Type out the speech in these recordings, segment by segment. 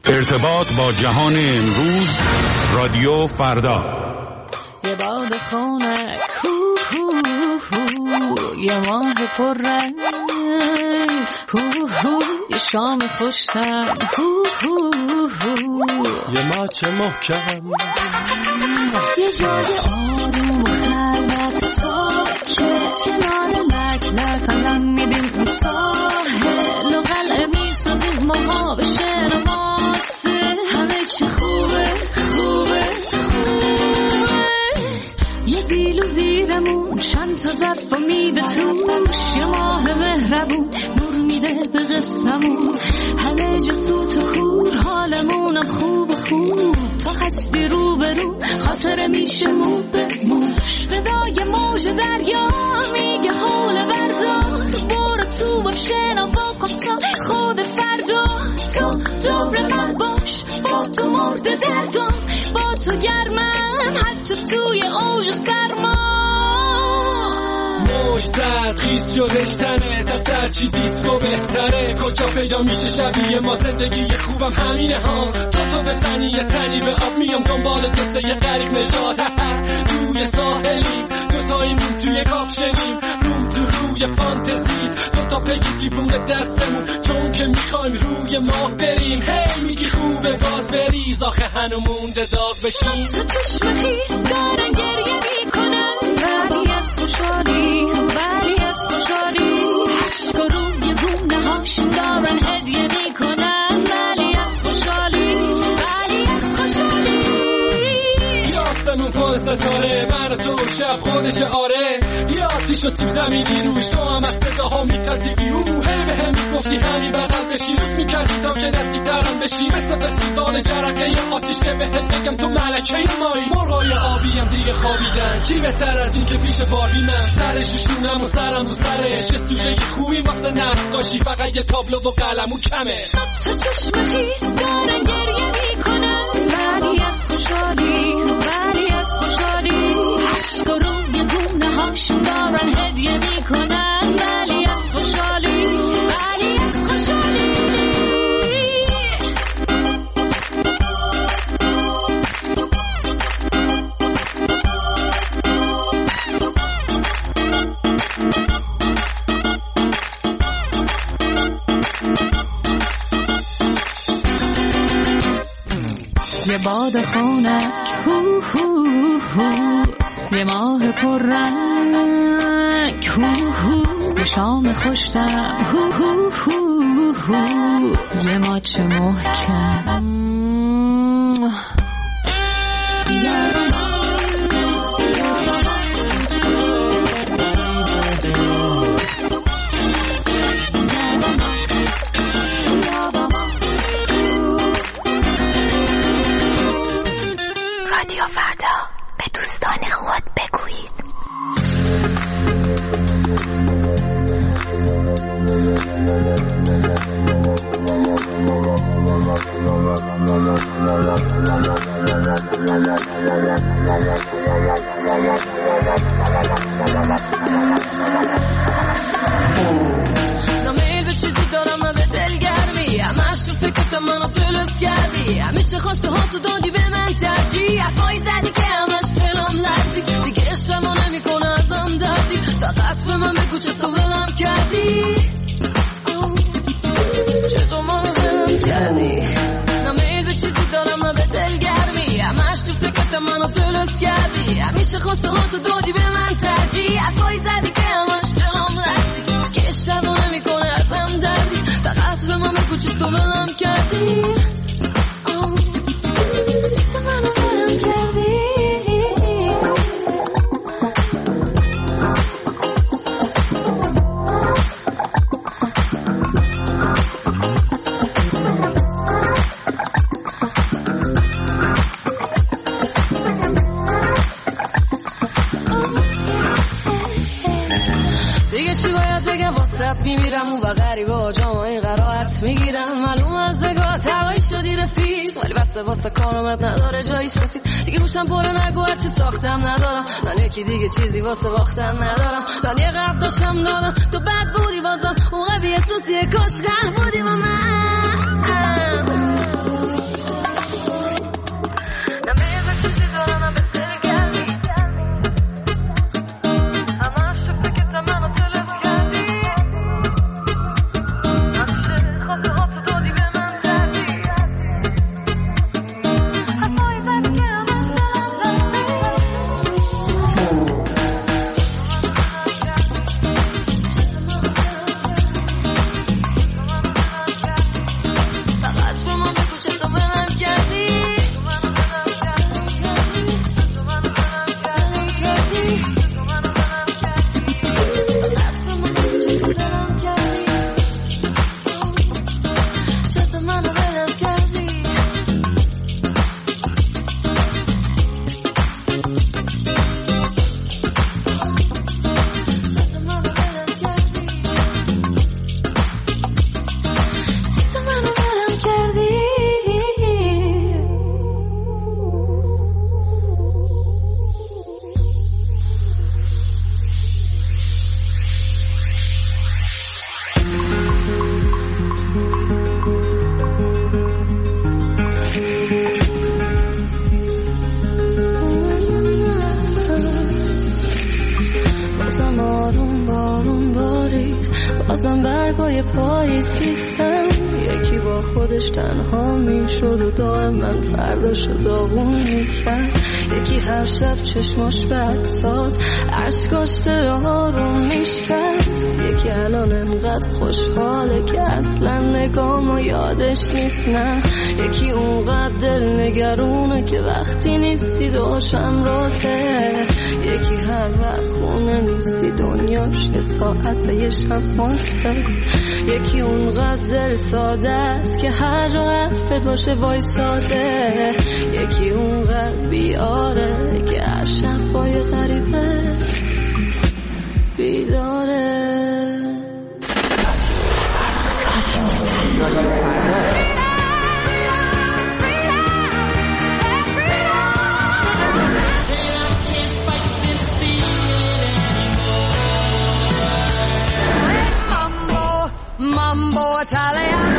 ارتباط با جهان امروز، رادیو فردا. یه باد خونه یه ماه پررنگ یه شام خوشتم یه ماچ محکم یه جای آروم و خلوت ساکت کنار لک قدم میدیم اون ساحل و قلعه میسازیم ماها به شعر ماسه همه چی خوبه یه دیلو زیرمون چند تا ظرف و میوه توش یه ماه مهربون نور میده به قصه‌مون همه جا سوت و کور حالمونم خوب تا هستی رو برو خاطر میشه مو به موش صدای موج دریا میگه حول بردار برو تو با شنوا کن تا خود فردا تو دور من باش با تو مرد دردم با تو گرمم حتی توی اوج سرما موج زد خیس شدش تنه دفتر چی دیسکو بهتره کجا پیدا میشه شبیه ما زندگی خوبم همینه ها تو بزنی یه تنی به آب میام دنبال قصه یه غریق نشاد توی ساحلیم دوتاییمون توی کاپشنیم روی فانتزی دوتا پیکی دیوونه دستمون چون که میخوایم روی ماه بریم هی میگی خوبه باز بریز آخه هنو مونده داغ بشیم تو چشم خیس دارن گریه میکنن ولی از خوشحالی عشق و روی گونه هاشون دارن هدیه میکنن ولی از خوشحالی یاستمون پر ستاره من و تو شب خودش آره یا آتیش و سیب زمینی روش تو هم از صداها میترسیدی هی به هم میگفتی همین بغل بشی روز میکردی تا که نزدیک درم بشی مثل فستیوال جرقه یه آتیش که بهت بگم تو ملکه مایی مرغای آبیم دیگه خوابیدن چی بهتر از این که پیش باربینم سرش شونم و سرم رو سرش یه سوژه خوبی واسه نقاشی فقط یه تابلو و قلمو کمه تو چشم خیس دارن گریه میکنن ولی از خوشحالی عشق و روی گونه هاشون دارن هدیه میکنن ولی از خوشحالی یه باد خونک یه ماه پررنگ یه شام خوشتم یه ماچ محکم رادیو فردا به دوستان خود بگویید. نمیل به چیزی دارم نه به دلگرمی همش تو فکرت منو پلس کردی همیشه خواسته ها تو دادی به من ترجیح حرفایی زدی که همش دلم لرزی دیگه عشقمو نمیکنه ازم دردی فقط به من بگو چطور ولم کردی چطور منو ولم کردی نمیل به چیزی دارم نه به دلگرمی همش تو فکرت منو پلس کردی همیشه خواسته ها تو دادی به من ترجیح حرفایی زدی که همش دلم لرزی دیگه عشقمو نمیکنه ازم دردی فقط به من بگو چطور ولم کردی دیگه چی باید بگم واسه میمیرم اون و غریبا جامعه قرارت میگیرم معلوم از نگاه توایی شدی رفیق ولی بسته واسه کارامت نداره جایی سفید دیگه گوشم پره نگو هرچی ساختم ندارم من یکی دیگه چیزی واسه باختن ندارم من یه قرد داشتم دارم تو بد بودی بازم اون قوی احساسیه کاش غرق بودی با من بازم برگای پاییز ریختن، یکی با خودش تنها میشد و دائم من فرداشو داغون میکرد، یکی هر شب چشماش به عکسات عشقاش دل آروم میشکست، یکی الان انقدر خوشحاله که اصلا نگامو یادش نیست، نه یکی اونقدر دل نگرونه که وقتی نیستی دوشم راته، یکی هر وقت خونه نیستی دنیاش یه ساعت یه شب ماسته، یکی اونقدر دل ساده است که هر جا حرفت باشه وایساده، یکی اونقدر بیاره که هر شب با یه غریبه بیداره. Mambo Italiano.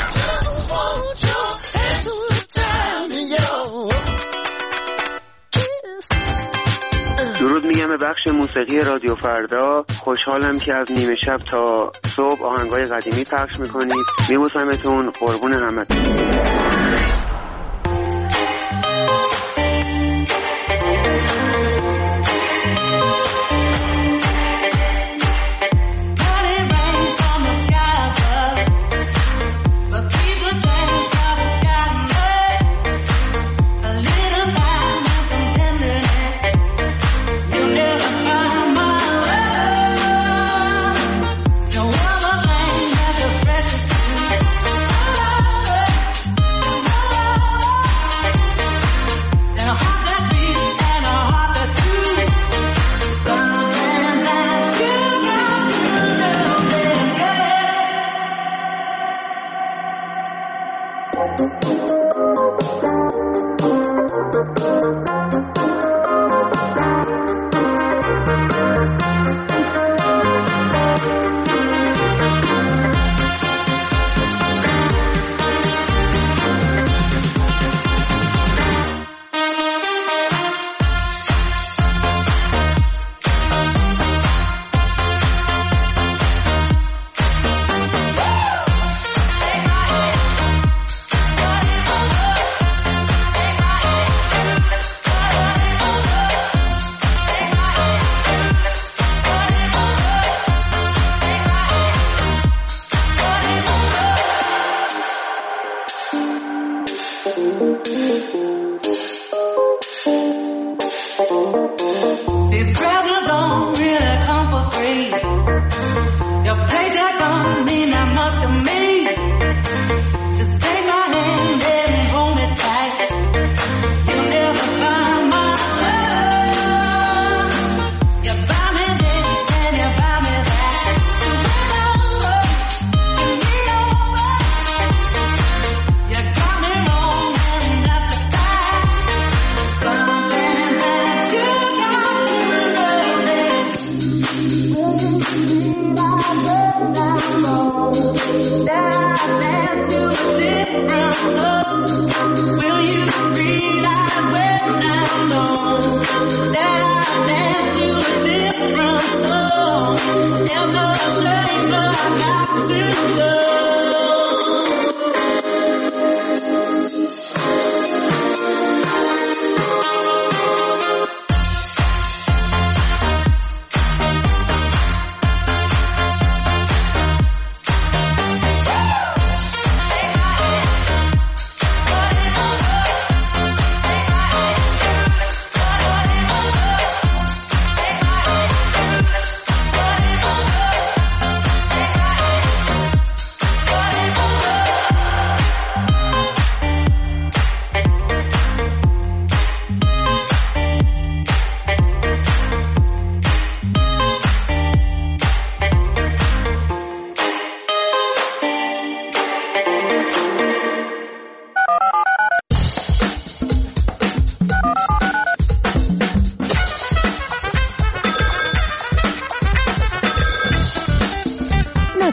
درود میگم به بخش موسیقی رادیو فردا. خوشحالم که از نیمه شب تا صبح آهنگای قدیمی پخش میکنید. میبوسمتون، قربون همتون.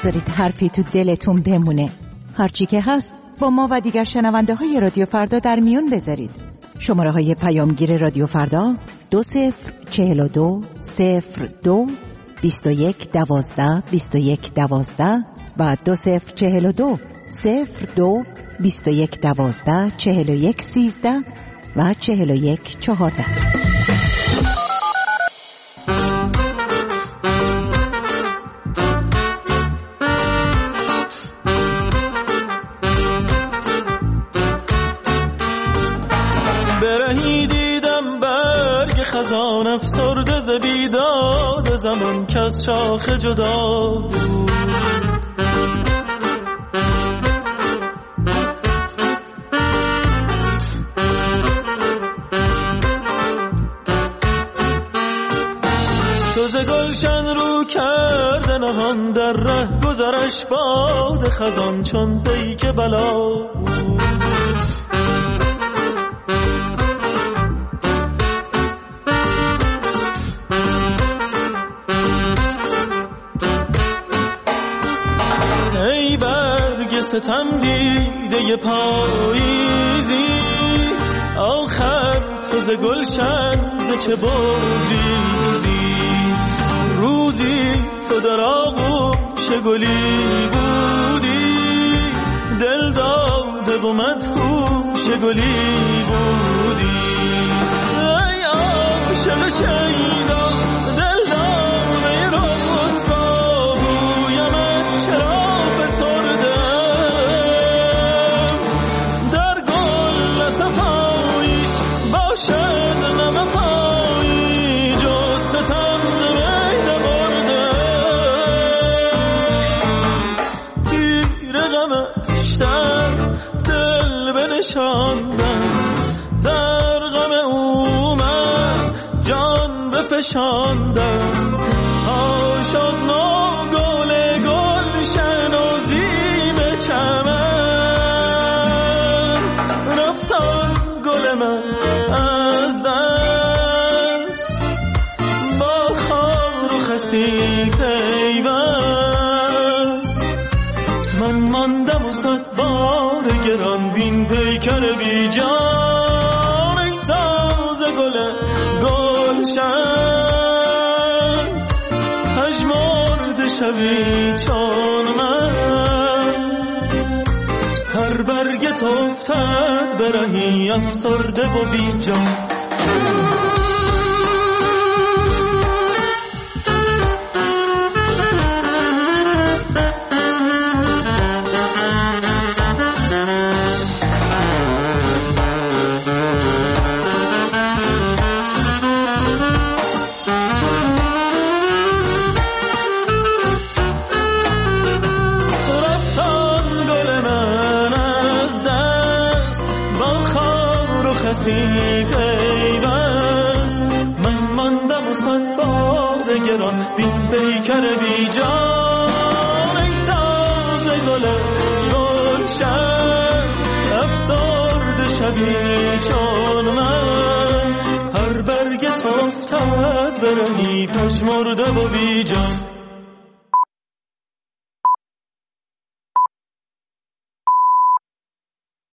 نذارید حرفی تو دلتون بمونه. هرچی که هست با ما و دیگر شنونده های رادیو فردا در میون بذارید. شماره های پیامگیر رادیو فردا 2042 02 21 12 21 12 و 2042 02 21 12 41 13 و 41 14. برهی دیدم برگ خزان افسرده ز بیداد زمان که از شاخ جدا بود. ز گلشن رو کرده نهان در ره گذرش باد خزان چون پیک بلا بود. ای برگ ستم دیده پاییزی آخر تو ز گلشن ز چه بگریزی. روزی تو در آغوش گلی بودی دل داده و مدهوش گلی بودی. ای عاشق شیدا دل داده رسوا بویمت چرا فسردم در گل صفاییش باشد نم پایی جستم دل بنشاندم در غم او من جان بفشاندم تا شد نو گل گلشن و زیب چمن رفتان گل من از دست با خار و خسی پیوست. من ماندم و صد بار گران بین پیکر بی جان ای تازه گل گلشن پژمرده شوی چون من. هر برگت افتد برهی افسرده و بی جان. من ماندم و صد بار گران بین پیکر بی جان ای تازه گل گلشن افسرده شوی چون من. هر برگت افتد برهی پژمرده و بی جان.